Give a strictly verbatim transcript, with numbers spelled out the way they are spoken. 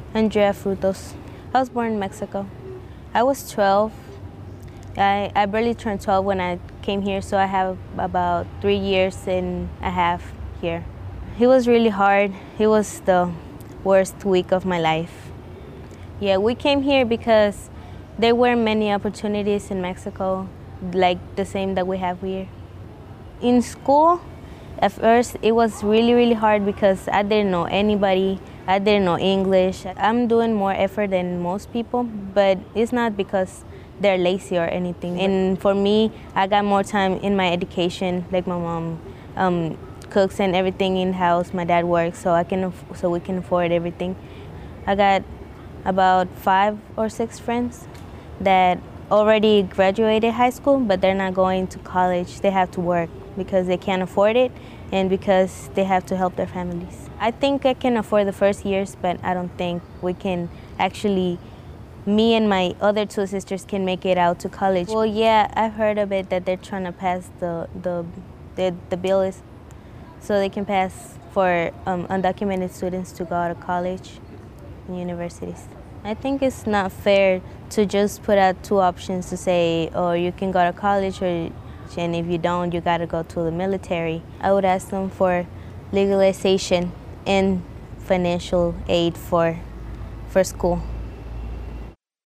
Andrea Frutos. I was born in Mexico. I was twelve. I, I barely turned twelve when I came here, so I have about three years and a half here. It was really hard. It was the worst week of my life. Yeah, we came here because there weren't many opportunities in Mexico, like the same that we have here. In school, at first it was really, really hard because I didn't know anybody. I didn't know English. I'm doing more effort than most people, but it's not because they're lazy or anything. And for me, I got more time in my education, like my mom um, cooks and everything in house. My dad works, so I can so we can afford everything. I got about five or six friends that already graduated high school, but they're not going to college. They have to work because they can't afford it and because they have to help their families. I think I can afford the first years, but I don't think we can actually, me and my other two sisters can make it out to college. Well, yeah, I've heard of it that they're trying to pass the, the, the, the bill is so they can pass for um, undocumented students to go to college and universities. I think it's not fair to just put out two options to say, oh, you can go to college, or, and if you don't, you got to go to the military. I would ask them for legalization and financial aid for, for school.